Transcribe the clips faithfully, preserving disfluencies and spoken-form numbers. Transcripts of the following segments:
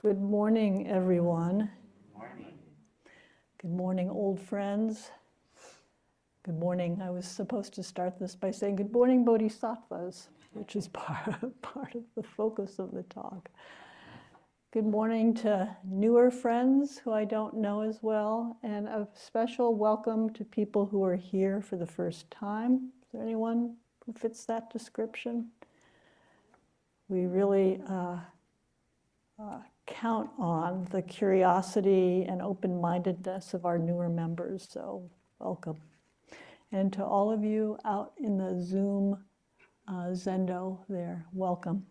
Good morning, everyone. Morning. Good morning, old friends. Good morning. I was supposed to start this by saying good morning, Bodhisattvas, which is part, part of the focus of the talk. Good morning to newer friends who I don't know as well, and a special welcome to people who are here for the first time. Is there anyone who fits that description? We really uh, uh, count on the curiosity and open-mindedness of our newer members, so welcome. And to all of you out in the Zoom uh, Zendo there, welcome.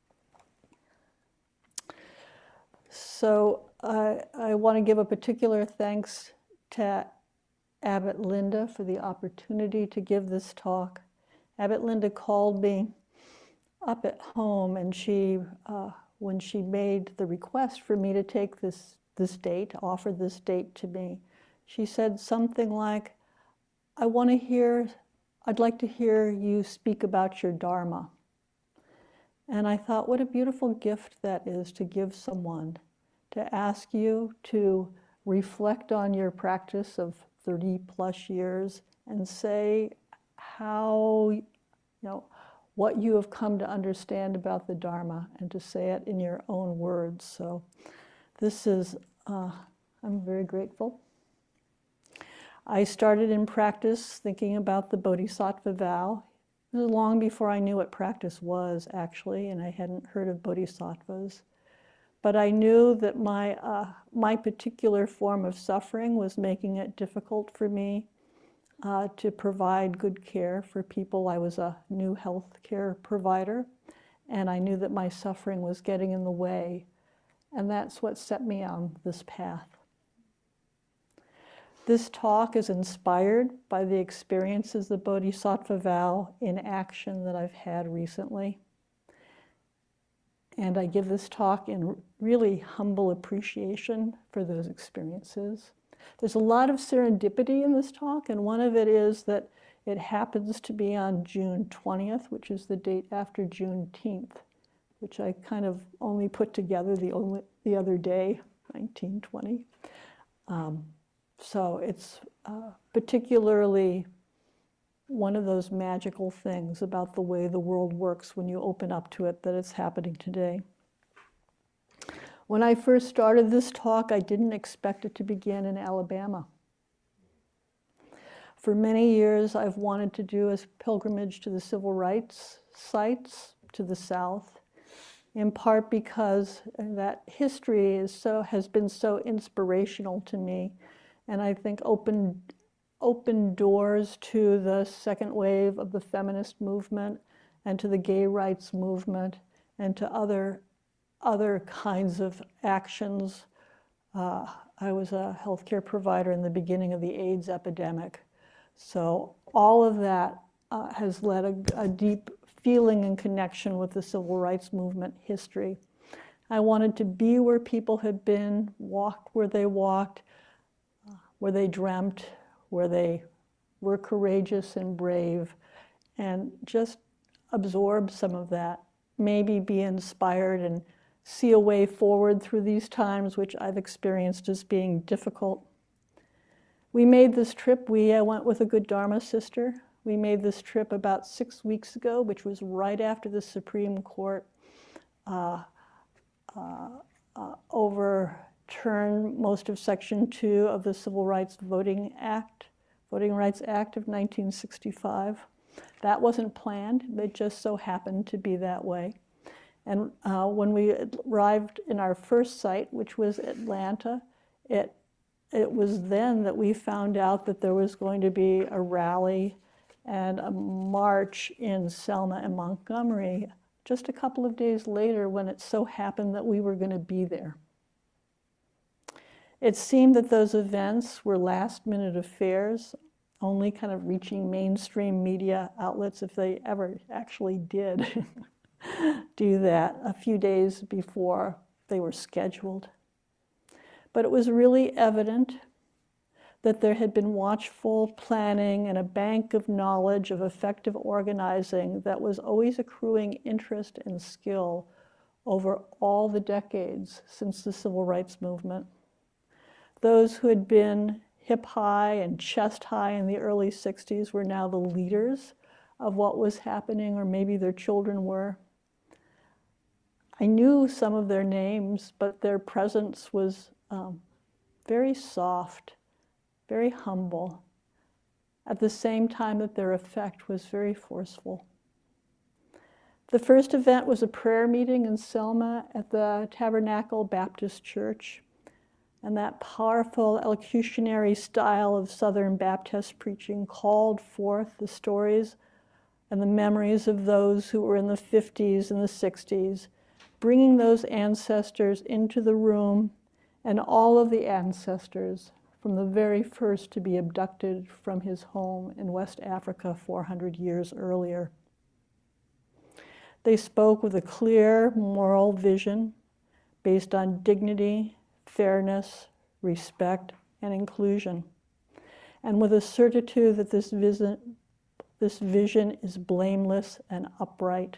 So uh, I want to give a particular thanks to Abbot Linda for the opportunity to give this talk. Abbot Linda called me up at home, and she, uh, when she made the request for me to take this, this date, offer this date to me, she said something like, I want to hear, I'd like to hear you speak about your Dharma. And I thought, what a beautiful gift that is to give someone, to ask you to reflect on your practice of thirty plus years and say how, you know, what you have come to understand about the Dharma, and to say it in your own words. So this is, uh, I'm very grateful. I started in practice thinking about the Bodhisattva vow. It was long before I knew what practice was, actually, and I hadn't heard of bodhisattvas. But I knew that my, uh, my particular form of suffering was making it difficult for me uh, to provide good care for people. I was a new health care provider, and I knew that my suffering was getting in the way. And that's what set me on this path. This talk is inspired by the experiences of the Bodhisattva vow in action that I've had recently. And I give this talk in really humble appreciation for those experiences. There's a lot of serendipity in this talk, and one of it is that it happens to be on June twentieth, which is the date after Juneteenth, which I kind of only put together the, only, the other day, nineteen twenty. Um, so it's uh, particularly one of those magical things about the way the world works when you open up to it, that it's happening today. When I first started this talk, I didn't expect it to begin in Alabama. For many years, I've wanted to do a pilgrimage to the civil rights sites to the South, in part because that history is so, has been so inspirational to me, and I think opened open doors to the second wave of the feminist movement and to the gay rights movement and to other, other kinds of actions. Uh, I was a healthcare provider in the beginning of the AIDS epidemic. So all of that uh, has led a, a deep feeling and connection with the civil rights movement history. I wanted to be where people had been, walk where they walked, uh, where they dreamt, where they were courageous and brave, and just absorb some of that, maybe be inspired and see a way forward through these times, which I've experienced as being difficult. We made this trip, we I went with a good Dharma sister. We made this trip about six weeks ago, which was right after the Supreme Court uh, uh, uh, overturned most of Section two of the Civil Rights Voting Act, Voting Rights Act of nineteen sixty-five. That wasn't planned, it just so happened to be that way. And uh, when we arrived in our first site, which was Atlanta, it, it was then that we found out that there was going to be a rally and a march in Selma and Montgomery just a couple of days later, when it so happened that we were going to be there. It seemed that those events were last-minute affairs, only kind of reaching mainstream media outlets, if they ever actually did do that, a few days before they were scheduled. But it was really evident that there had been watchful planning and a bank of knowledge of effective organizing that was always accruing interest and skill over all the decades since the civil rights movement. Those who had been hip high and chest high in the early sixties were now the leaders of what was happening, or maybe their children were. I knew some of their names, but their presence was um, very soft, very humble, at the same time that their effect was very forceful. The first event was a prayer meeting in Selma at the Tabernacle Baptist Church. And that powerful elocutionary style of Southern Baptist preaching called forth the stories and the memories of those who were in the fifties and the sixties, bringing those ancestors into the room, and all of the ancestors from the very first to be abducted from his home in West Africa four hundred years earlier. They spoke with a clear moral vision based on dignity, fairness, respect, and inclusion, and with a certitude that this vision, this vision is blameless and upright.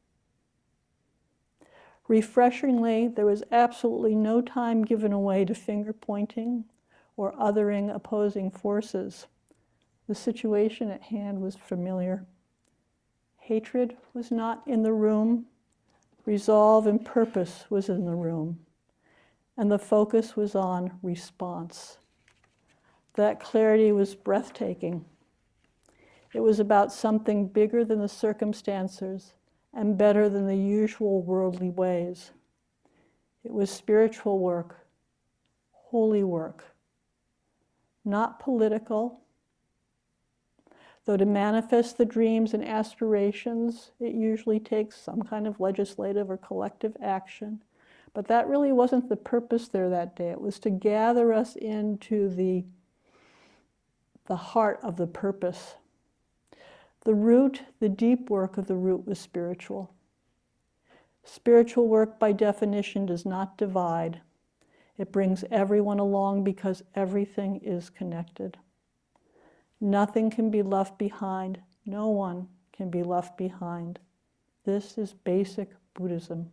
Refreshingly, there was absolutely no time given away to finger-pointing or othering opposing forces. The situation at hand was familiar. Hatred was not in the room. Resolve and purpose was in the room. And the focus was on response. That clarity was breathtaking. It was about something bigger than the circumstances and better than the usual worldly ways. It was spiritual work, holy work, not political. Though to manifest the dreams and aspirations, it usually takes some kind of legislative or collective action. But that really wasn't the purpose there that day. It was to gather us into the, the heart of the purpose. The root, the deep work of the root was spiritual. Spiritual work, by definition, does not divide. It brings everyone along because everything is connected. Nothing can be left behind. No one can be left behind. This is basic Buddhism.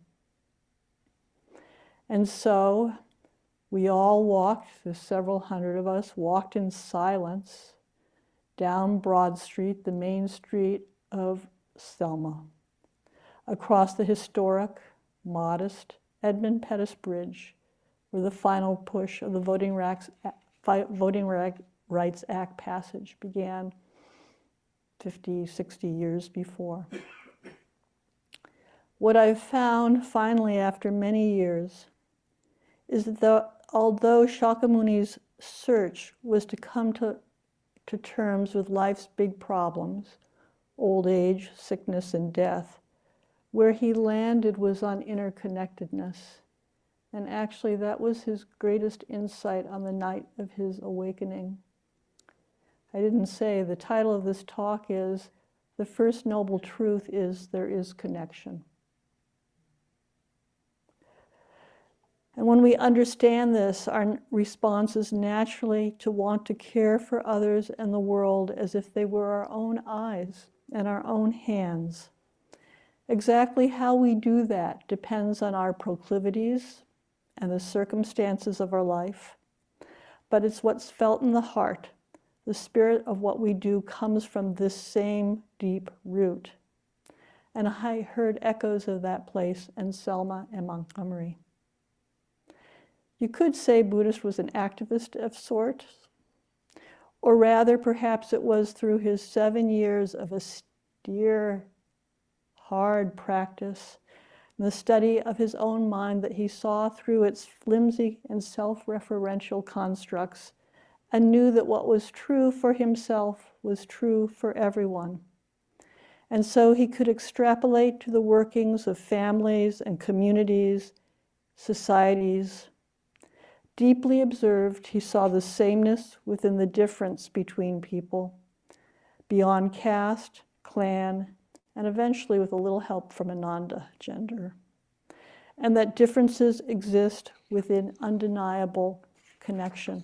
And so we all walked, the several hundred of us, walked in silence down Broad Street, the main street of Selma, across the historic, modest Edmund Pettus Bridge, where the final push of the Voting Rights, Voting Rights Act passage began fifty, sixty years before. What I've found finally after many years is that the, although Shakyamuni's search was to come to, to terms with life's big problems, old age, sickness, and death, where he landed was on interconnectedness. And actually that was his greatest insight on the night of his awakening. I didn't say, the title of this talk is, The First Noble Truth is There is Connection. And when we understand this, our response is naturally to want to care for others and the world as if they were our own eyes and our own hands. Exactly how we do that depends on our proclivities and the circumstances of our life. But it's what's felt in the heart. The spirit of what we do comes from this same deep root. And I heard echoes of that place in Selma and Montgomery. You could say Buddhist was an activist of sorts, or rather perhaps it was through his seven years of austere, hard practice, and the study of his own mind that he saw through its flimsy and self-referential constructs and knew that what was true for himself was true for everyone. And so he could extrapolate to the workings of families and communities, societies. Deeply observed, he saw the sameness within the difference between people, beyond caste, clan, and eventually with a little help from Ananda gender. And that differences exist within undeniable connection.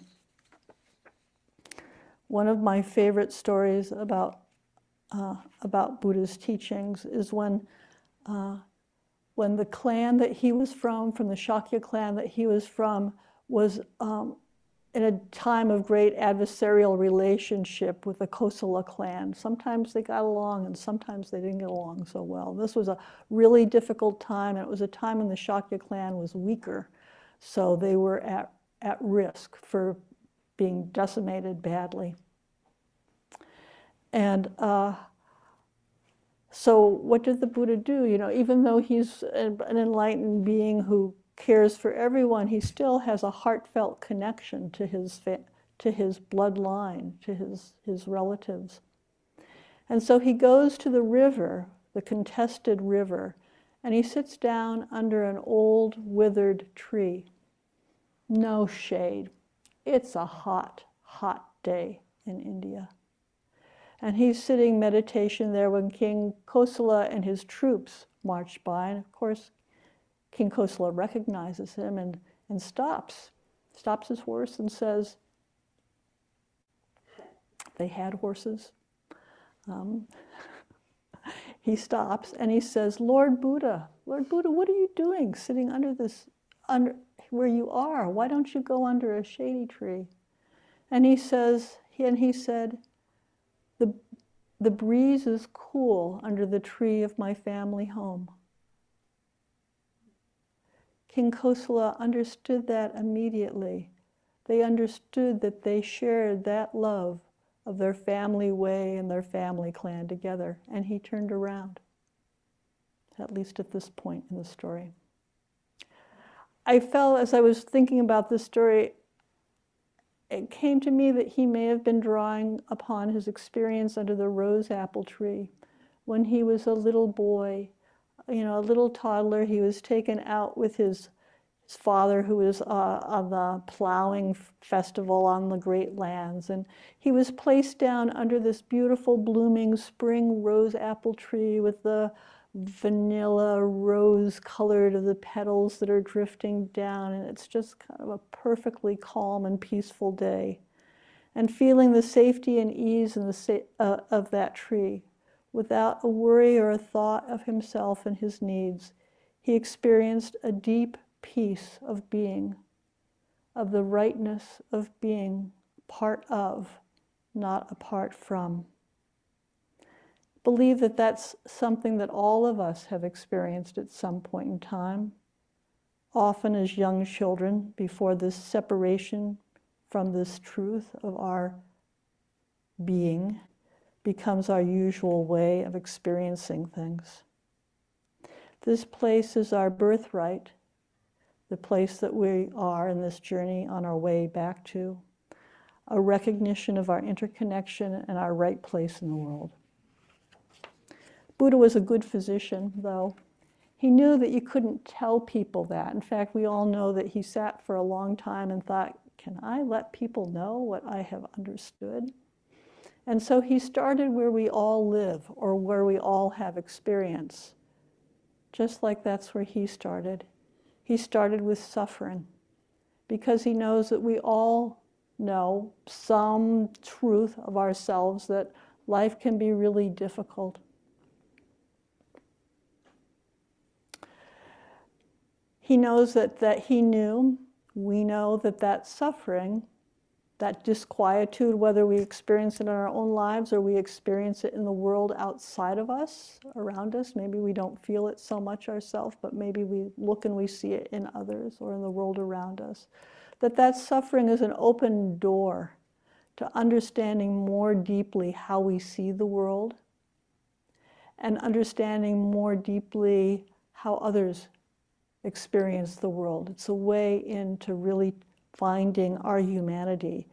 One of my favorite stories about, uh, about Buddha's teachings is when uh, when the clan that he was from, from the Shakya clan that he was from, was um, in a time of great adversarial relationship with the Kosala clan. Sometimes they got along and sometimes they didn't get along so well. This was a really difficult time, and it was a time when the Shakya clan was weaker. So they were at, at risk for being decimated badly. And uh, so what did the Buddha do? You know, even though he's an enlightened being who cares for everyone, he still has a heartfelt connection to his to his bloodline, to his, his relatives. And so he goes to the river, the contested river, and he sits down under an old withered tree. No shade. It's a hot, hot day in India. And he's sitting meditation there when King Kosala and his troops march by. And of course, King Kosala recognizes him and, and stops, stops his horse and says, they had horses. Um, he stops and he says, Lord Buddha, Lord Buddha, what are you doing sitting under this, under where you are? Why don't you go under a shady tree? And he says, and he said, the, the breeze is cool under the tree of my family home. King Kosala understood that immediately. They understood that they shared that love of their family way and their family clan together, and he turned around, at least at this point in the story. I felt, as I was thinking about this story, it came to me that he may have been drawing upon his experience under the rose apple tree when he was a little boy, you know, a little toddler. He was taken out with his, his father, who was uh, on the plowing festival on the Great Lands. And he was placed down under this beautiful blooming spring rose apple tree with the vanilla rose colored of the petals that are drifting down. And it's just kind of a perfectly calm and peaceful day. And feeling the safety and ease in the sa uh, of that tree, without a worry or a thought of himself and his needs, he experienced a deep peace of being, of the rightness of being part of, not apart from. Believe that that's something that all of us have experienced at some point in time, often as young children, before this separation from this truth of our being becomes our usual way of experiencing things. This place is our birthright, the place that we are in this journey on our way back to, a recognition of our interconnection and our right place in the world. Buddha was a good physician, though. He knew that you couldn't tell people that. In fact, we all know that he sat for a long time and thought, can I let people know what I have understood? And so he started where we all live, or where we all have experience. Just like that's where he started. He started with suffering, because he knows that we all know some truth of ourselves, that life can be really difficult. He knows that, that he knew, we know that that suffering, that disquietude, whether we experience it in our own lives or we experience it in the world outside of us, around us, maybe we don't feel it so much ourselves, but maybe we look and we see it in others or in the world around us, that that suffering is an open door to understanding more deeply how we see the world and understanding more deeply how others experience the world. It's a way into really finding our humanity.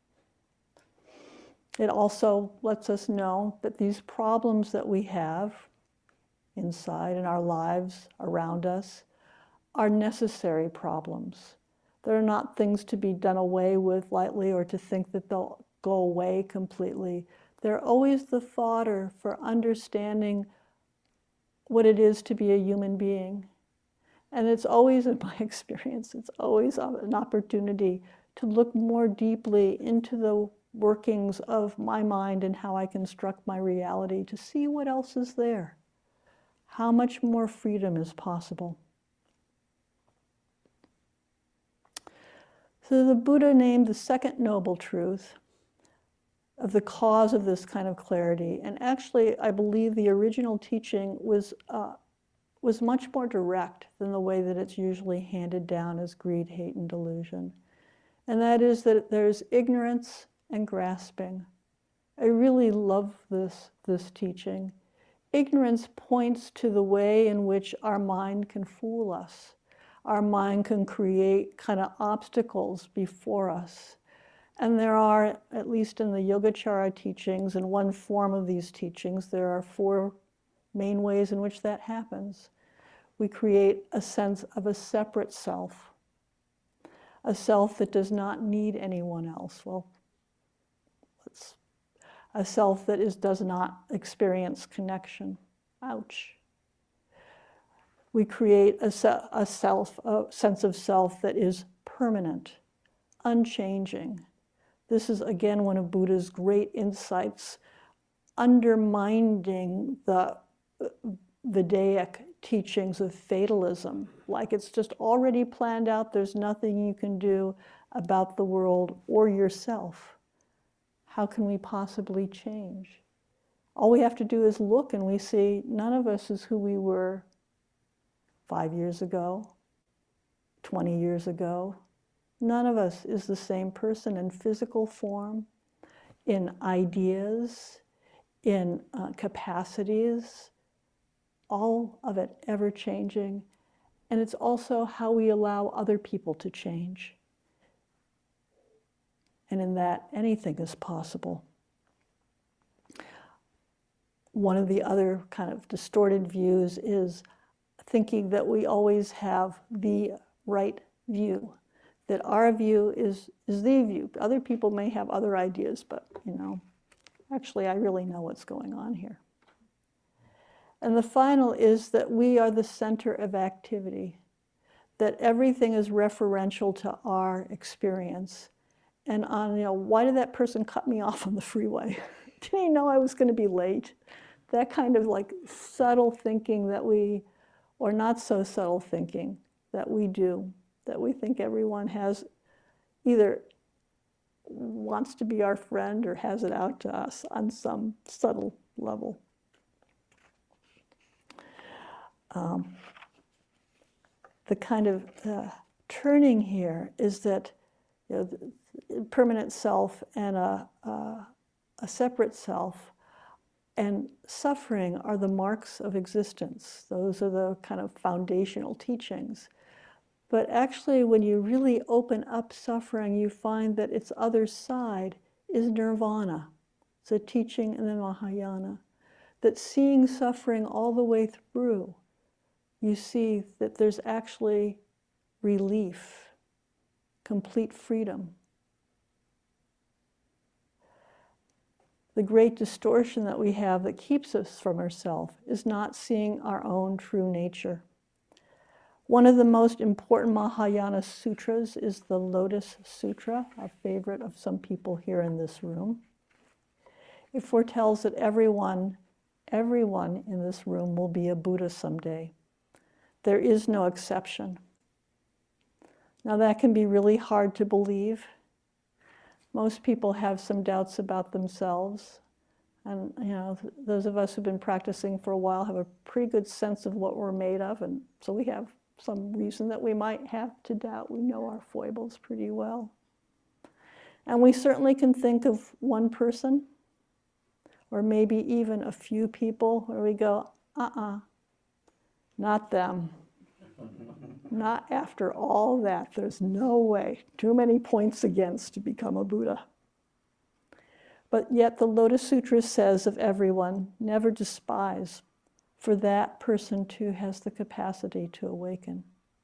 It also lets us know that these problems that we have inside in our lives, around us, are necessary problems. They're not things to be done away with lightly or to think that they'll go away completely. They're always the fodder for understanding what it is to be a human being. And it's always, in my experience, it's always an opportunity to look more deeply into the workings of my mind and how I construct my reality, to see what else is there. how much more freedom is possible. So the Buddha named the second noble truth of the cause of this kind of clarity. And actually, I believe the original teaching was, uh, was much more direct than the way that it's usually handed down as greed, hate, and delusion. And that is that there's ignorance and grasping. I really love this, this teaching. Ignorance points to the way in which our mind can fool us. Our mind can create kind of obstacles before us. And there are, at least in the Yogacara teachings, in one form of these teachings, there are four main ways in which that happens. We create a sense of a separate self, a self that does not need anyone else. Well, let's, a self that is, does not experience connection. Ouch. We create a, se a self, a sense of self that is permanent, unchanging. This is, again, one of Buddha's great insights, undermining the Vedaic teachings of fatalism, like it's just already planned out, there's nothing you can do about the world or yourself. How can we possibly change? All we have to do is look and we see none of us is who we were five years ago, twenty years ago. None of us is the same person in physical form, in ideas, in uh, capacities, all of it ever changing. And it's also how we allow other people to change. And in that, anything is possible. One of the other kind of distorted views is thinking that we always have the right view, that our view is, is the view. Other people may have other ideas, but, you know, actually, I really know what's going on here. And the final is that we are the center of activity, that everything is referential to our experience. And on, you know, why did that person cut me off on the freeway? Didn't he know I was going to be late? That kind of like subtle thinking that we, or not so subtle thinking that we do, that we think everyone has either wants to be our friend or has it out to us on some subtle level. Um, the kind of uh, turning here is that, you know, the permanent self and a, a, a separate self and suffering are the marks of existence. Those are the kind of foundational teachings. But actually, when you really open up suffering, you find that its other side is nirvana. It's a teaching in the Mahayana, that seeing suffering all the way through, you see that there's actually relief, complete freedom. The great distortion that we have that keeps us from ourselves is not seeing our own true nature. One of the most important Mahayana sutras is the Lotus Sutra, a favorite of some people here in this room. It foretells that everyone, everyone in this room will be a Buddha someday. There is no exception. Now that can be really hard to believe. Most people have some doubts about themselves. And you know, those of us who've been practicing for a while have a pretty good sense of what we're made of. And so we have some reason that we might have to doubt. We know our foibles pretty well. And we certainly can think of one person, or maybe even a few people, where we go, uh-uh, not them. Not after all that. There's no way. Too many points against to become a Buddha. But yet the Lotus Sutra says of everyone, never despise, for that person too has the capacity to awaken.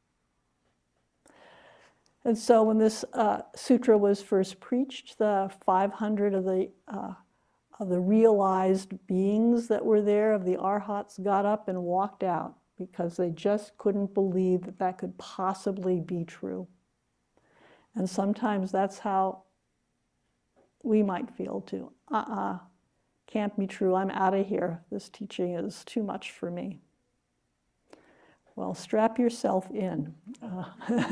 And so when this uh, sutra was first preached, the five hundred of the, uh, of the realized beings that were there, of the arhats, got up and walked out because they just couldn't believe that that could possibly be true. And sometimes that's how we might feel too. Uh-uh, can't be true, I'm out of here. This teaching is too much for me. Well, strap yourself in. Uh,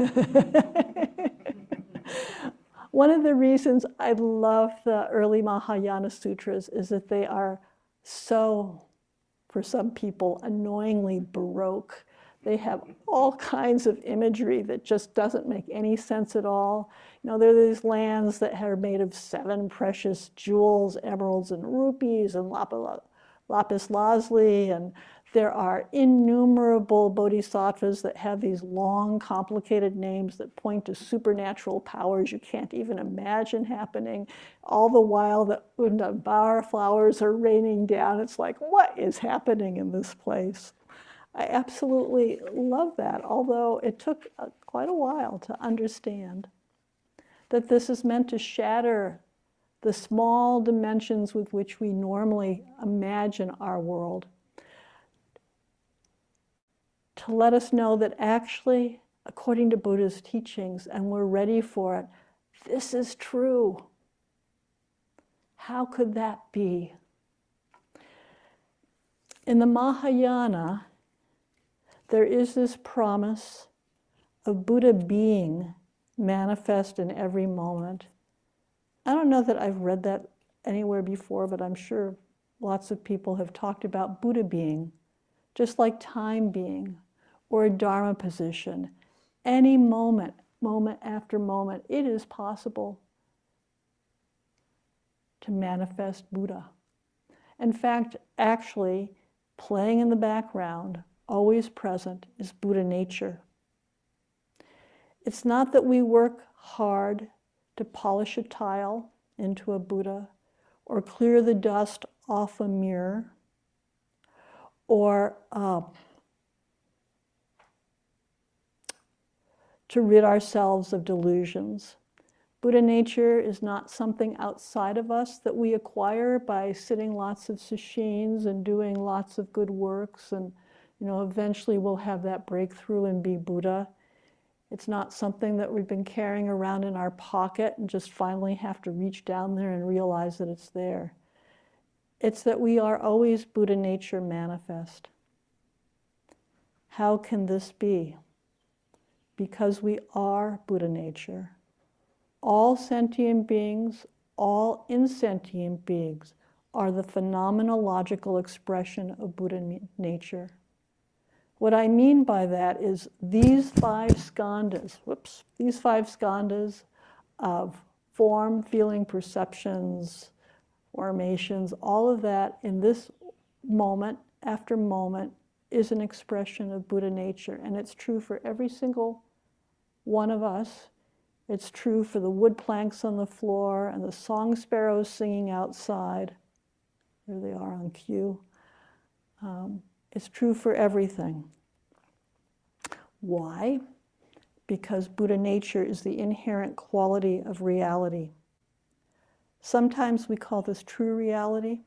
one of the reasons I love the early Mahayana sutras is that they are so, for some people, annoyingly Baroque. They have all kinds of imagery that just doesn't make any sense at all. You know, there are these lands that are made of seven precious jewels, emeralds and rupees and lapis lazuli, and there are innumerable bodhisattvas that have these long, complicated names that point to supernatural powers you can't even imagine happening. All the while that when the bar flowers are raining down, it's like, what is happening in this place? I absolutely love that, although it took uh, quite a while to understand that this is meant to shatter the small dimensions with which we normally imagine our world, to let us know that actually, according to Buddha's teachings, and we're ready for it, this is true. How could that be? In the Mahayana, there is this promise of Buddha being manifest in every moment. I don't know that I've read that anywhere before, but I'm sure lots of people have talked about Buddha being, just like time being, or a Dharma position. Any moment, moment after moment, it is possible to manifest Buddha. In fact, actually, playing in the background, always present, is Buddha nature. It's not that we work hard to polish a tile into a Buddha, or clear the dust off a mirror, or uh, to rid ourselves of delusions. Buddha nature is not something outside of us that we acquire by sitting lots of sesshin and doing lots of good works, and you know, eventually we'll have that breakthrough and be Buddha. It's not something that we've been carrying around in our pocket and just finally have to reach down there and realize that it's there. It's that we are always Buddha nature manifest. How can this be? Because we are Buddha nature. All sentient beings, all insentient beings, are the phenomenological expression of Buddha nature. What I mean by that is these five skandhas, whoops, these five skandhas of form, feeling, perceptions, formations, all of that in this moment after moment is an expression of Buddha nature. And it's true for every single one of us. It's true for the wood planks on the floor and the song sparrows singing outside. There they are on cue. Um, it's true for everything. Why? Because Buddha nature is the inherent quality of reality. Sometimes we call this true reality.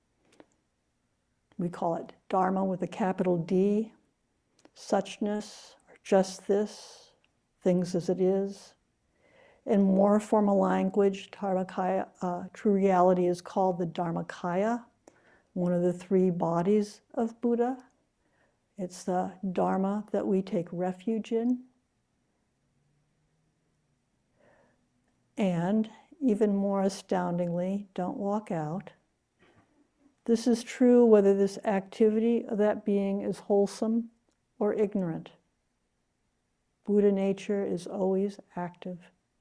We call it Dharma with a capital D, suchness, or just this, things as it is. In more formal language, Dharmakaya, uh, true reality is called the Dharmakaya, one of the three bodies of Buddha. It's the Dharma that we take refuge in. And even more astoundingly, don't walk out. This is true whether this activity of that being is wholesome or ignorant. Buddha nature is always active.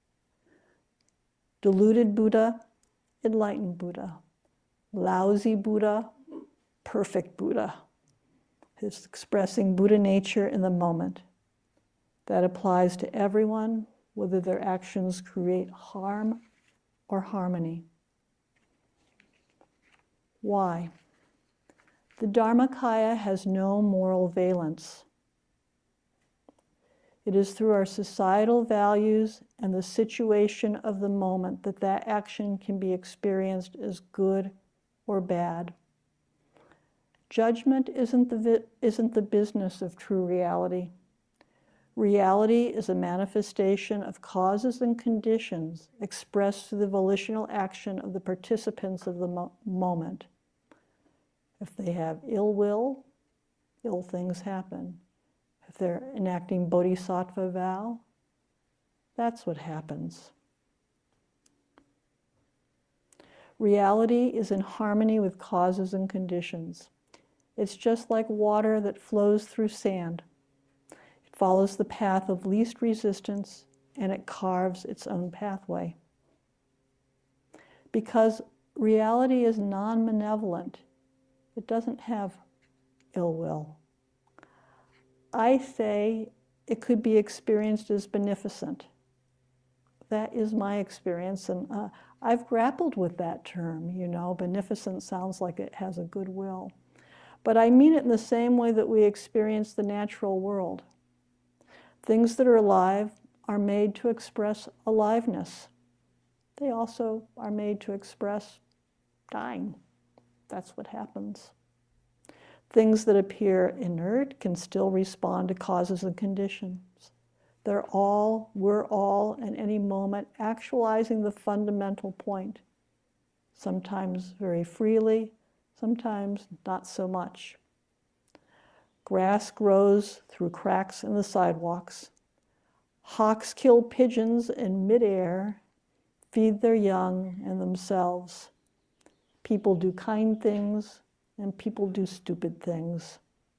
Deluded Buddha, enlightened Buddha. Lousy Buddha, perfect Buddha. It's expressing Buddha nature in the moment. That applies to everyone, whether their actions create harm or harmony. Why? The Dharmakaya has no moral valence. It is through our societal values and the situation of the moment that that action can be experienced as good or bad. Judgment isn't the, vi- isn't the business of true reality. Reality is a manifestation of causes and conditions expressed through the volitional action of the participants of the mo- moment. If they have ill will, ill things happen. if they're enacting bodhisattva vow, that's what happens. Reality is in harmony with causes and conditions. It's just like water that flows through sand. It follows the path of least resistance, and it carves its own pathway. Because reality is non-malevolent, it doesn't have ill will. I say it could be experienced as beneficent. That is my experience, and uh, I've grappled with that term, you know. Beneficent sounds like it has a good will. But I mean it in the same way that we experience the natural world. Things that are alive are made to express aliveness. They also are made to express dying. That's what happens. Things that appear inert can still respond to causes and conditions. They're all, we're all, at any moment, actualizing the fundamental point. Sometimes very freely, sometimes not so much. Grass grows through cracks in the sidewalks. Hawks kill pigeons in midair, feed their young and themselves. People do kind things, and people do stupid things.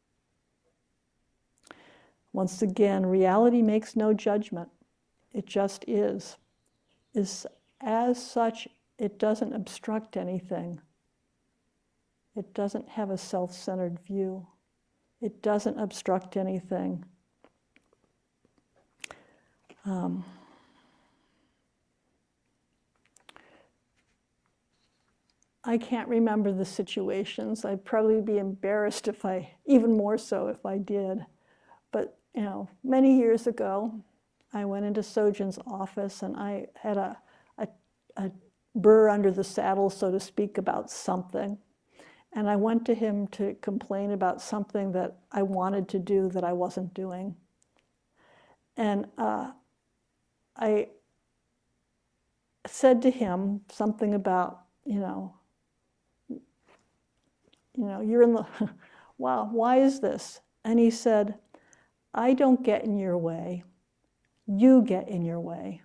Once again, reality makes no judgment. It just is. Is as such, it doesn't obstruct anything. It doesn't have a self-centered view. It doesn't obstruct anything. Um, I can't remember the situations. I'd probably be embarrassed if I, even more so if I did. But, you know, many years ago, I went into Sojin's office and I had a, a, a burr under the saddle, so to speak, about something. And I went to him to complain about something that I wanted to do that I wasn't doing. And uh, I said to him something about, you know, you know, you're in the, wow, why is this? And he said, I don't get in your way. You get in your way.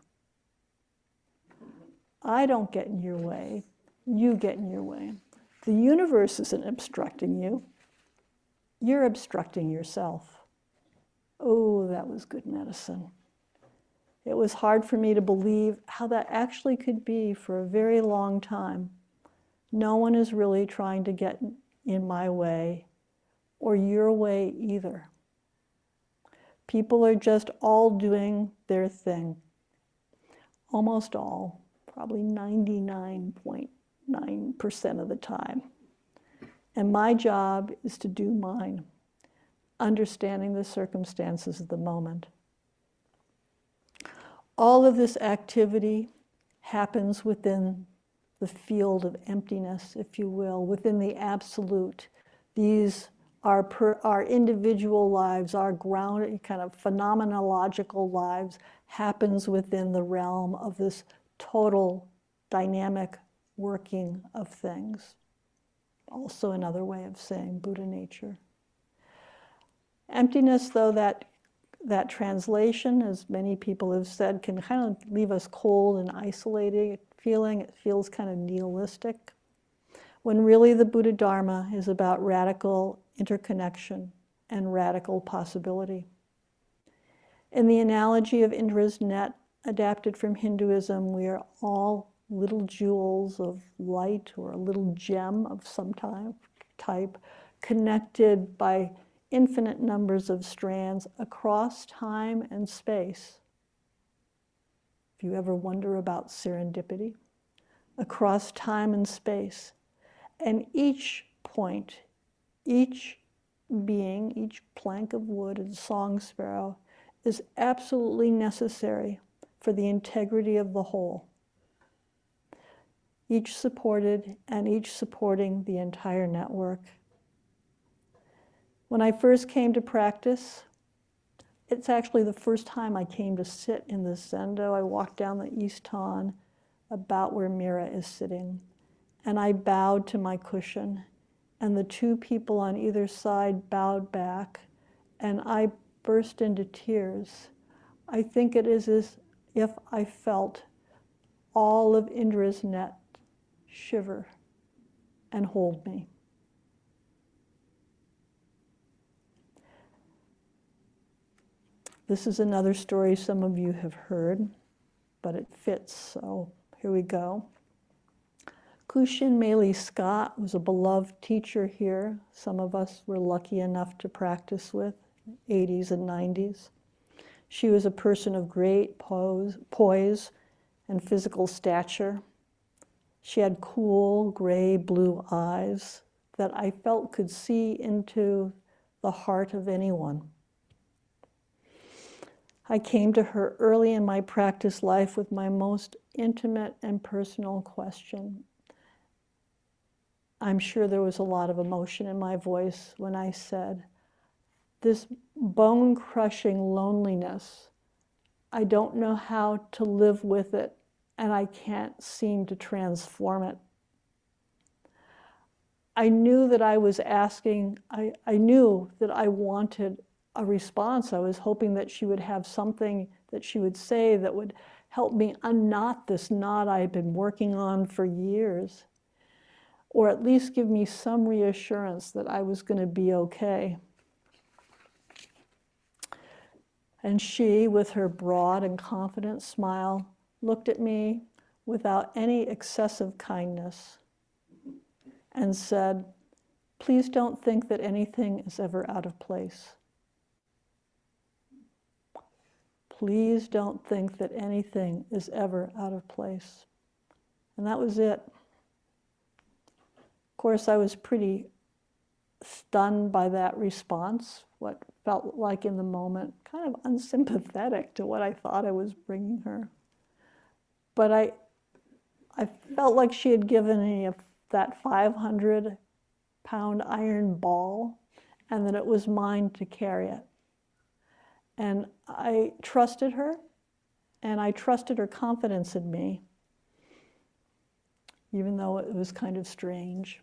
I don't get in your way. You get in your way. The universe isn't obstructing you. You're obstructing yourself. Oh, that was good medicine. It was hard for me to believe how that actually could be for a very long time. No one is really trying to get in my way or your way either. People are just all doing their thing. Almost all, probably ninety-nine point nine percent of the time. And my job is to do mine, understanding the circumstances of the moment. All of this activity happens within the field of emptiness, if you will, within the absolute. These are per, our individual lives, our ground, kind of phenomenological lives, happens within the realm of this total dynamic working of things. Also another way of saying Buddha nature. Emptiness, though, that that translation, as many people have said, can kind of leave us cold and isolated feeling. It feels kind of nihilistic, when really the Buddha Dharma is about radical interconnection and radical possibility. In the analogy of Indra's net, adapted from Hinduism, we are all little jewels of light or a little gem of some type, type connected by infinite numbers of strands across time and space. If you ever wonder about serendipity, across time and space. And each point, each being, each plank of wood and song sparrow is absolutely necessary for the integrity of the whole. Each supported and each supporting the entire network. When I first came to practice, it's actually the first time I came to sit in the Zendo. I walked down the East Ton, about where Mira is sitting, and I bowed to my cushion, and the two people on either side bowed back, and I burst into tears. I think it is as if I felt all of Indra's net shiver and hold me. This is another story some of you have heard, but it fits, so here we go. Kushin Meili Scott was a beloved teacher here. Some of us were lucky enough to practice with, eighties and nineties. She was a person of great pose, poise and physical stature. She had cool, gray, blue eyes that I felt could see into the heart of anyone. I came to her early in my practice life with my most intimate and personal question. I'm sure there was a lot of emotion in my voice when I said, this bone-crushing loneliness, I don't know how to live with it, and I can't seem to transform it. I knew that I was asking, I, I knew that I wanted a response. I was hoping that she would have something that she would say that would help me unknot this knot I had been working on for years, or at least give me some reassurance that I was going to be okay. And she, with her broad and confident smile, looked at me without any excessive kindness and said, please don't think that anything is ever out of place. Please don't think that anything is ever out of place. And that was it. Of course, I was pretty stunned by that response, what felt like in the moment, kind of unsympathetic to what I thought I was bringing her. But I, I felt like she had given me a, that five hundred pound iron ball, and that it was mine to carry it. And I trusted her, and I trusted her confidence in me, even though it was kind of strange.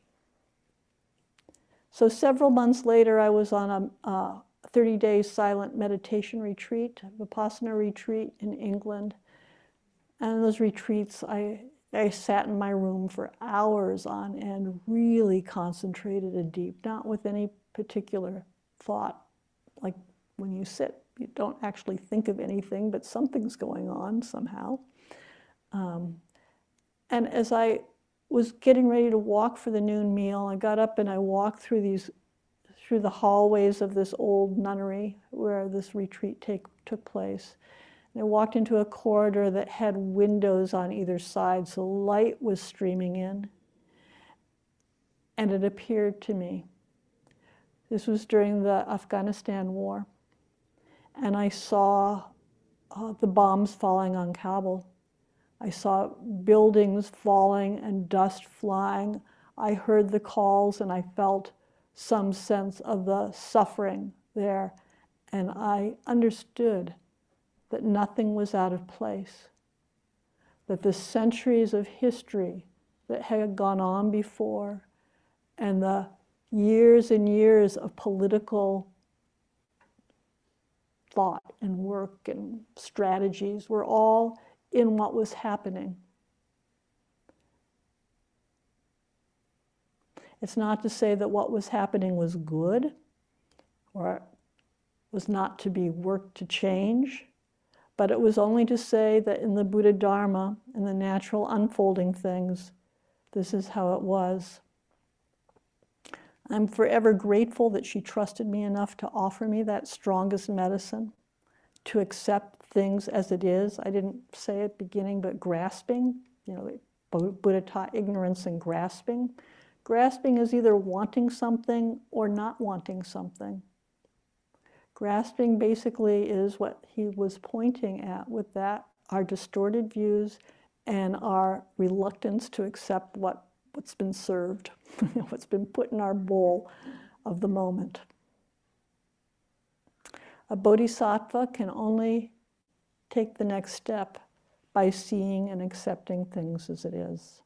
So several months later, I was on a thirty-day silent meditation retreat, Vipassana retreat in England. And those retreats, I, I sat in my room for hours on end, really concentrated and deep, not with any particular thought. Like when you sit, you don't actually think of anything, but something's going on somehow. Um, and as I was getting ready to walk for the noon meal, I got up and I walked through these, through the hallways of this old nunnery where this retreat take, took place. And I walked into a corridor that had windows on either side, so light was streaming in. And it appeared to me. This was during the Afghanistan war. And I saw uh, the bombs falling on Kabul. I saw buildings falling and dust flying. I heard the calls and I felt some sense of the suffering there. And I understood that nothing was out of place, that the centuries of history that had gone on before and the years and years of political thought and work and strategies were all in what was happening. It's not to say that what was happening was good or was not to be worked to change, but it was only to say that in the Buddha Dharma, in the natural unfolding things, this is how it was. I'm forever grateful that she trusted me enough to offer me that strongest medicine, to accept things as it is. I didn't say at the beginning, but grasping, you know, Buddha taught ignorance and grasping. Grasping is either wanting something or not wanting something. Grasping basically is what he was pointing at with that, our distorted views and our reluctance to accept what, what's been served, what's been put in our bowl of the moment. A bodhisattva can only take the next step by seeing and accepting things as it is.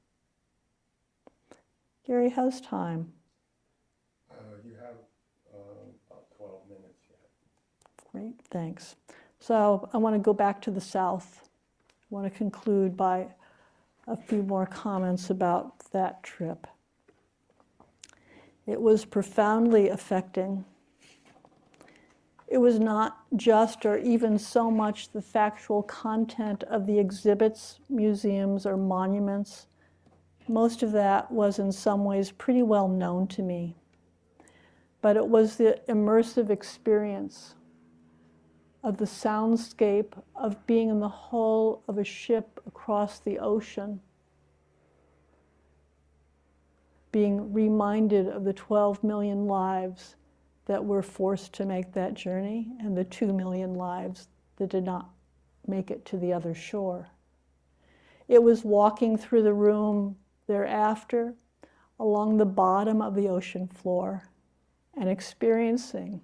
Gary, how's time? Uh, you have uh, about twelve minutes yet. Great, thanks. So I want to go back to the South. I want to conclude by a few more comments about that trip. It was profoundly affecting. It was not just or even so much the factual content of the exhibits, museums, or monuments. Most of that was in some ways pretty well known to me. But it was the immersive experience of the soundscape of being in the hull of a ship across the ocean, being reminded of the twelve million lives that were forced to make that journey and the two million lives that did not make it to the other shore. It was walking through the room thereafter along the bottom of the ocean floor and experiencing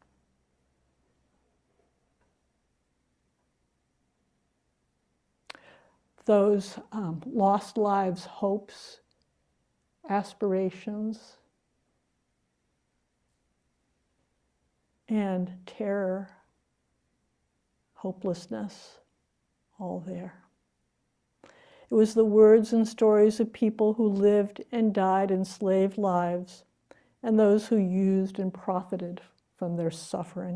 those um, lost lives, hopes, aspirations, and terror, hopelessness, all there. It was the words and stories of people who lived and died enslaved lives, and those who used and profited from their suffering.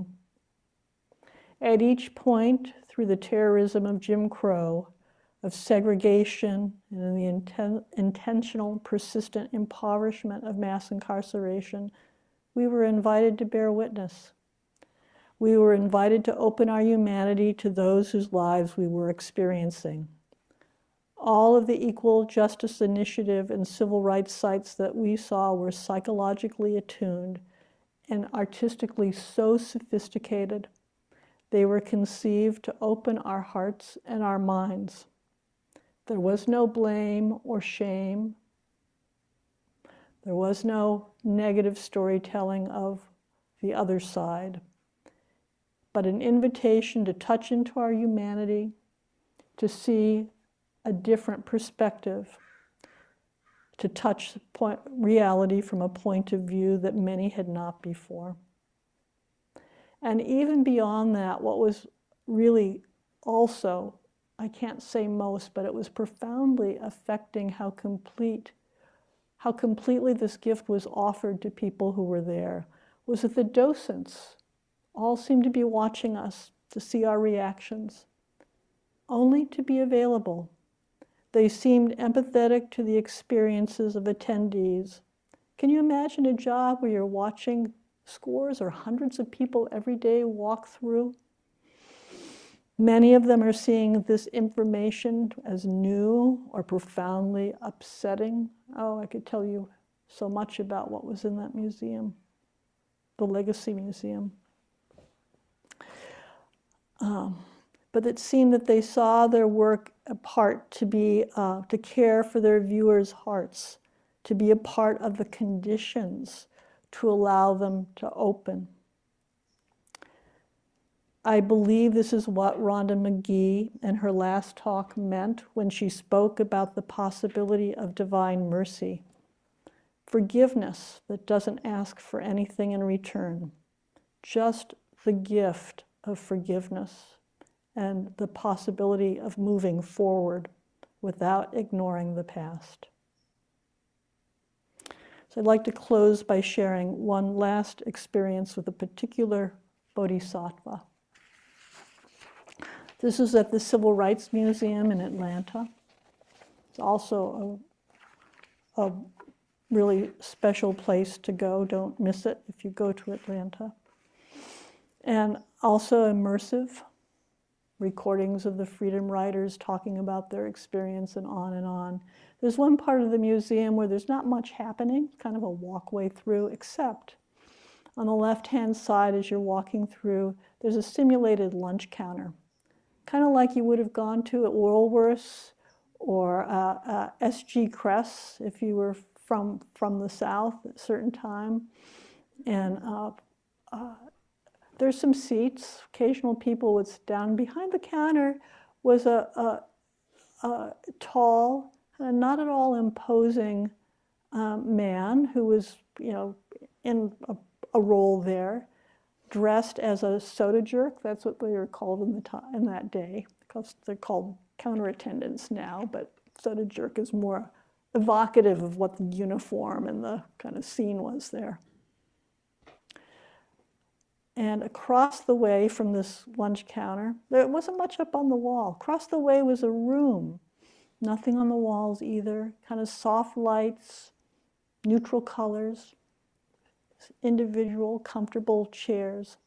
At each point, through the terrorism of Jim Crow, of segregation, and the inten- intentional, persistent impoverishment of mass incarceration, we were invited to bear witness. We were invited to open our humanity to those whose lives we were experiencing. All of the Equal Justice Initiative and civil rights sites that we saw were psychologically attuned and artistically so sophisticated. They were conceived to open our hearts and our minds. There was no blame or shame. There was no negative storytelling of the other side, but an invitation to touch into our humanity, to see a different perspective, to touch point, reality from a point of view that many had not before. And even beyond that, what was really also, I can't say most, but it was profoundly affecting how complete, how completely this gift was offered to people who were there, was that the docents all seemed to be watching us to see our reactions, only to be available. They seemed empathetic to the experiences of attendees. Can you imagine a job where you're watching scores or hundreds of people every day walk through? Many of them are seeing this information as new or profoundly upsetting. Oh, I could tell you so much about what was in that museum, the Legacy Museum. Um, but it seemed that they saw their work a part to be, uh, to care for their viewers' hearts, to be a part of the conditions to allow them to open. I believe this is what Rhonda McGee in her last talk meant when she spoke about the possibility of divine mercy. Forgiveness that doesn't ask for anything in return, just the gift of forgiveness and the possibility of moving forward without ignoring the past. So I'd like to close by sharing one last experience with a particular bodhisattva. This is at the Civil Rights Museum in Atlanta. It's also a, a really special place to go. Don't miss it if you go to Atlanta. And also immersive recordings of the freedom riders talking about their experience and on and on. There's one part of the museum where there's not much happening, kind of a walkway through, except on the left-hand side as you're walking through, there's a simulated lunch counter, kind of like you would have gone to at Woolworths or uh, uh, S G Cress if you were from, from the South at a certain time. And uh, uh, there's some seats. Occasional people would sit down. Behind the counter was a, a, a tall, uh, not at all imposing um, man who was, you know, in a, a role there. dressed as a soda jerk. That's what they were called in, the time, in that day. Because they're called counter attendants now, but soda jerk is more evocative of what the uniform and the kind of scene was there. And across the way from this lunch counter, there wasn't much up on the wall. Across the way was a room. Nothing on the walls either. Kind of soft lights, neutral colors, individual, comfortable chairs.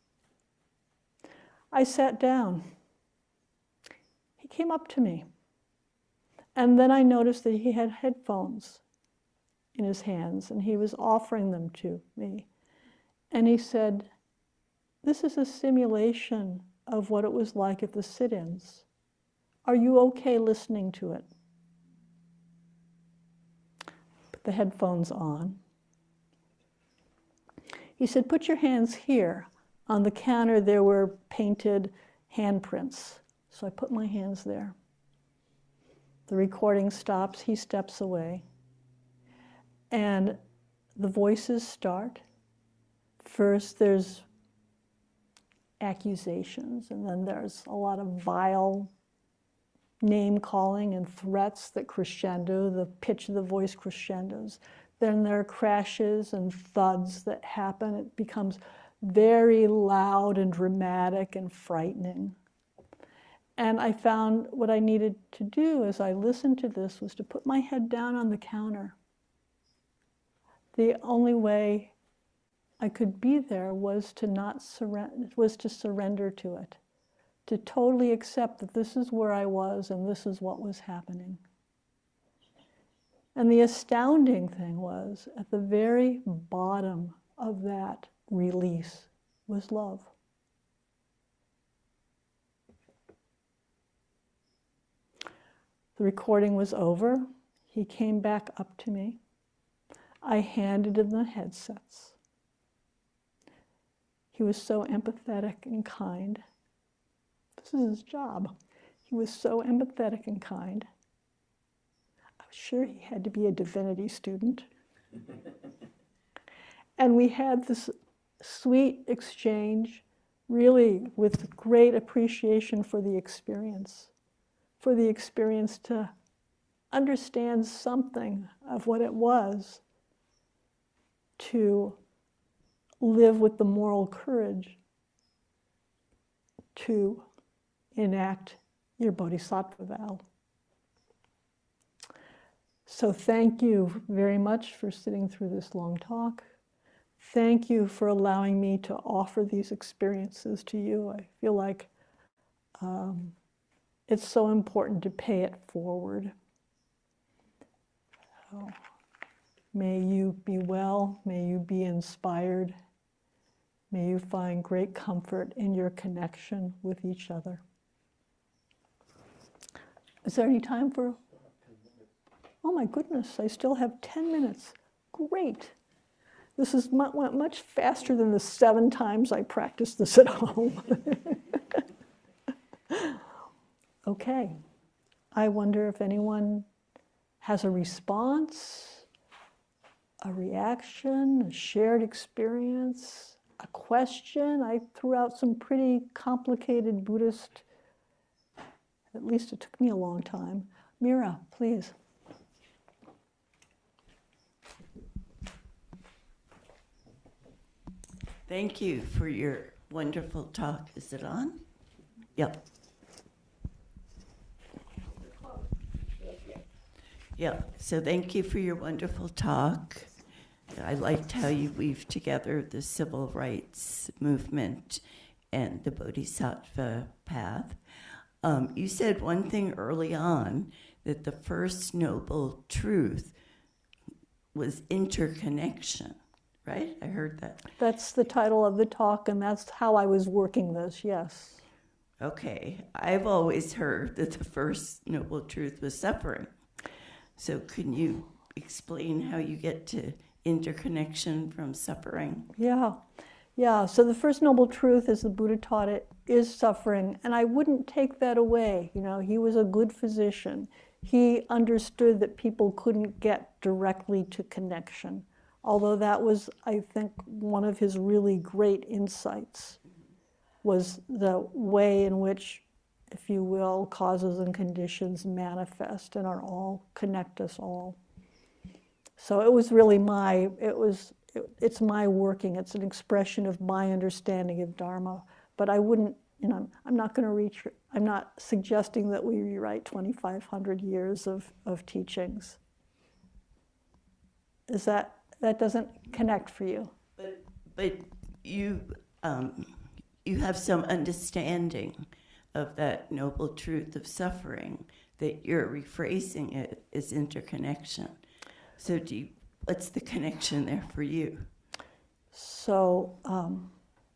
I sat down. He came up to me. And then I noticed that he had headphones in his hands, and he was offering them to me. And he said, "This is a simulation of what it was like at the sit-ins. Are you okay listening to it?" Put the headphones on. He said, "Put your hands here." On the counter there were painted handprints. So I put my hands there. The recording stops, he steps away. And the voices start. First there's accusations, and then there's a lot of vile name-calling and threats that crescendo, the pitch of the voice crescendos. Then there are crashes and thuds that happen. It becomes very loud and dramatic and frightening. And I found what I needed to do as I listened to this was to put my head down on the counter. The only way I could be there was to not surrender, was to surrender to it, to totally accept that this is where I was and this is what was happening. And the astounding thing was, at the very bottom of that release was love. The recording was over. He came back up to me. I handed him the headsets. He was so empathetic and kind. This is his job. He was so empathetic and kind. I was sure he had to be a divinity student. And we had this sweet exchange, really with great appreciation for the experience, for the experience to understand something of what it was to live with the moral courage to enact your bodhisattva vow. So thank you very much for sitting through this long talk. Thank you for allowing me to offer these experiences to you. I feel like um, it's so important to pay it forward. So, may you be well, may you be inspired, may you find great comfort in your connection with each other. Is there any time for? Oh my goodness, I still have ten minutes. Great. This is much, went much faster than the seven times I practiced this at home. Okay. I wonder if anyone has a response, a reaction, a shared experience, a question. I threw out some pretty complicated Buddhist, at least it took me a long time. Mira, please. Thank you for your wonderful talk. Is it on? Yep. Yeah, so thank you for your wonderful talk. I liked how you weave together the civil rights movement and the Bodhisattva path. Um, you said one thing early on, that the first noble truth was interconnection, right? I heard that. That's the title of the talk, and that's how I was working this, yes. Okay, I've always heard that the first noble truth was suffering. So can you explain how you get to interconnection from suffering? Yeah, yeah. So the first noble truth, as the Buddha taught it, is suffering. And I wouldn't take that away. You know, he was a good physician. He understood that people couldn't get directly to connection Although that was, I think, one of his really great insights, was the way in which, if you will, causes and conditions manifest and are all, connect us all. So it was really my, it was, it, it's my working, it's an expression of my understanding of Dharma. But I wouldn't, you know, I'm not going to reach, I'm not suggesting that we rewrite twenty-five hundred years of, of teachings. Is that, that doesn't connect for you? But, but you, um, you have some understanding of that noble truth of suffering, that you're rephrasing it as interconnection. So do you, what's the connection there for you? So um,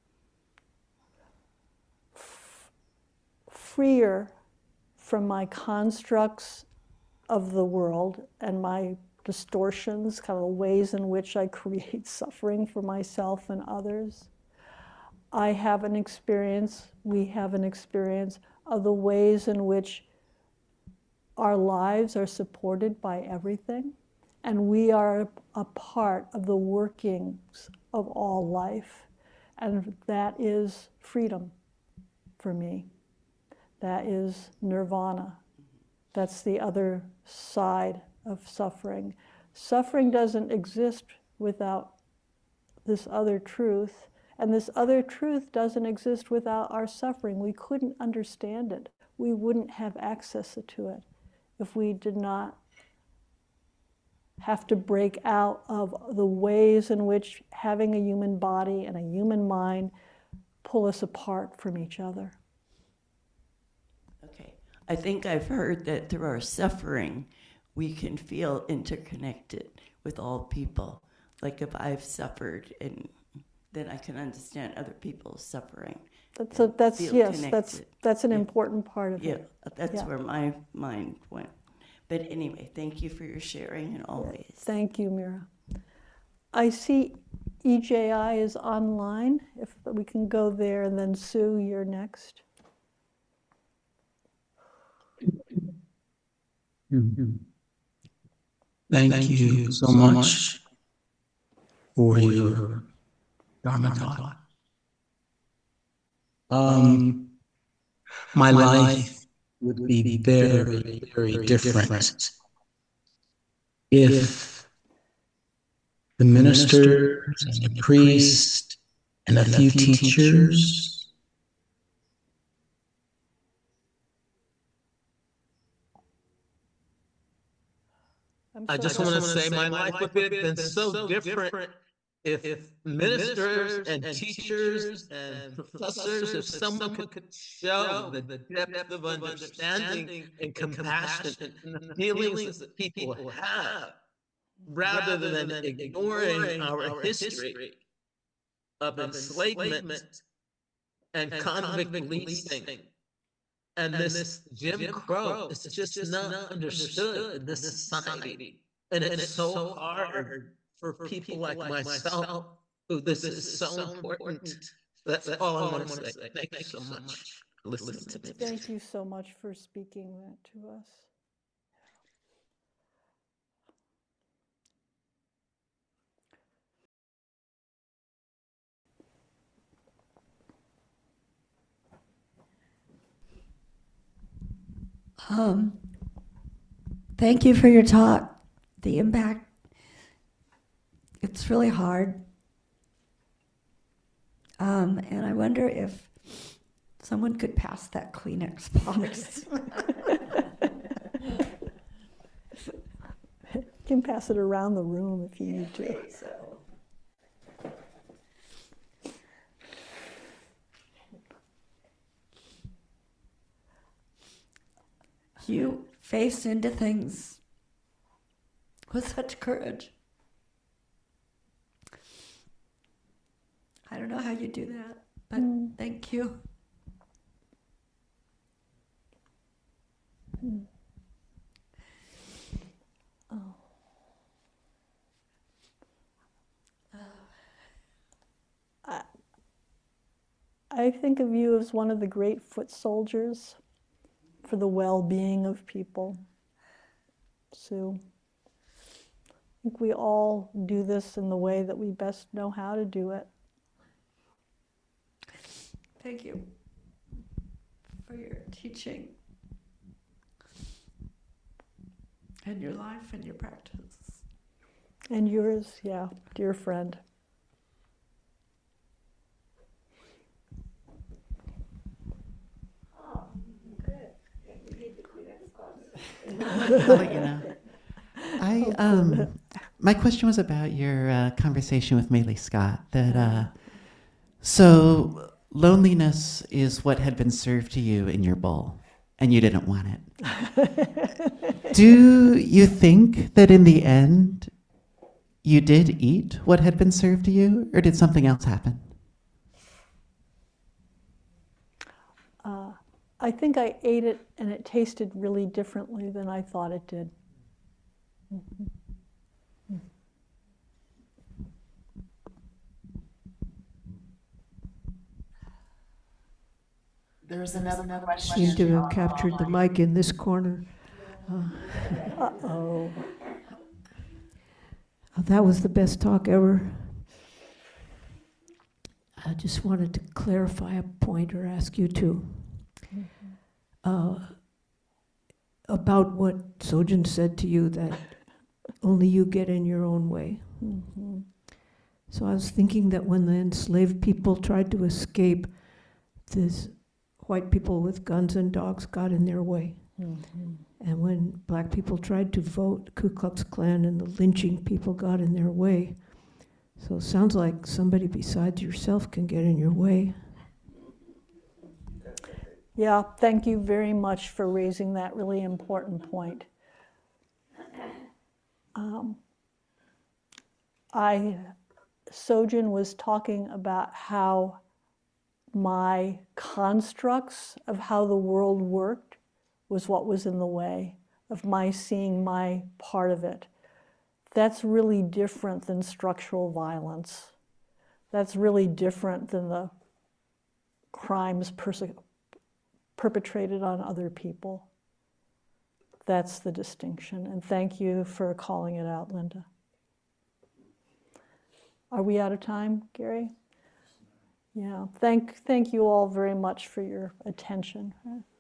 f- freer from my constructs of the world and my distortions, kind of the ways in which I create suffering for myself and others, I have an experience, we have an experience of the ways in which our lives are supported by everything, and we are a part of the workings of all life. And that is freedom for me. That is nirvana. That's the other side of suffering. Suffering doesn't exist without this other truth. And this other truth doesn't exist without our suffering. We couldn't understand it. We wouldn't have access to it if we did not have to break out of the ways in which having a human body and a human mind pull us apart from each other. Okay. I think I've heard that through our suffering, we can feel interconnected with all people. Like if I've suffered, and then I can understand other people's suffering. That's a, that's yes, connected. that's that's an yeah. important part of yeah, it. That's yeah. where my mind went. But anyway, thank you for your sharing and always. Thank you, Mira. I see E J I is online. If we can go there, and then Sue, you're next. Thank, Thank you, you so much for your Dharma talk. Um, my life would be very, very different if the ministers and the priests and a few teachers I just want to say my life would have been so different if, if ministers and teachers and professors, if someone could show the depth of understanding and compassion and the feelings that people have, rather than ignoring our history of enslavement and convict leasing. And this Jim Crow is just not understood in this society. And it's so hard for people like myself, who this is so important. That's all I want to say. Thank you so much for listening to me. Thank you so much for speaking that to us. Um, thank you for your talk. The impact, it's really hard. Um, and I wonder if someone could pass that Kleenex box. You can pass it around the room if you need to. So. You face into things with such courage. I don't know how you do that, but mm. thank you. Mm. Oh. Uh. I, I think of you as one of the great foot soldiers for the well-being of people, Sue. think we all do this in the way that we best know how to do it. Thank you for your teaching and your life and your practice. And yours, yeah, dear friend. I'll let you know. I um, my question was about your uh, conversation with Maylie Scott. That uh, so loneliness is what had been served to you in your bowl, and you didn't want it. Do you think that in the end, you did eat what had been served to you, or did something else happen? Uh, I think I ate it and it tasted really differently than I thought it did. Mm-hmm. There's another question. Seem to have captured the mic in this corner. Uh, Uh-oh. uh, that was the best talk ever. I just wanted to clarify a point or ask you to. Uh, about what Sojin said to you, that only you get in your own way. Mm-hmm. So I was thinking that when the enslaved people tried to escape, this white people with guns and dogs got in their way. Mm-hmm. And when black people tried to vote, Ku Klux Klan and the lynching people got in their way. So it sounds like somebody besides yourself can get in your way. Yeah, thank you very much for raising that really important point. Um, I, Sojin was talking about how my constructs of how the world worked was what was in the way of my seeing my part of it. That's really different than structural violence. That's really different than the crimes perse- perpetrated on other people. That's the distinction. And thank you for calling it out, Linda. Are we out of time, Gary? Yeah, thank, thank you all very much for your attention.